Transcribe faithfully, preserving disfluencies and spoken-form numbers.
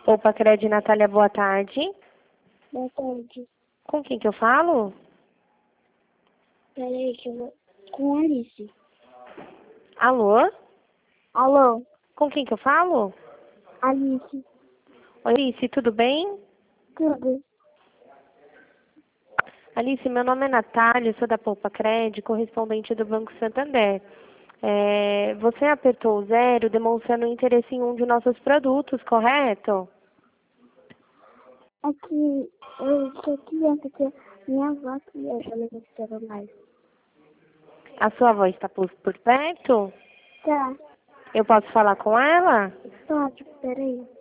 Opa, Cred Natália, boa tarde. Boa tarde. Com quem que eu falo? Peraí que eu vou... Com Alice. Alô? Alô? Com quem que eu falo? Alice. Oi, Alice, tudo bem? Tudo. Alice, meu nome é Natália, sou da Poupa Cred, correspondente do Banco Santander. É, você apertou o zero demonstrando interesse em um de nossos produtos, correto? É que eu sou criança, que minha avó que é ela no celular. A sua avó está por, por perto? Tá. Eu posso falar com ela? Pode, peraí.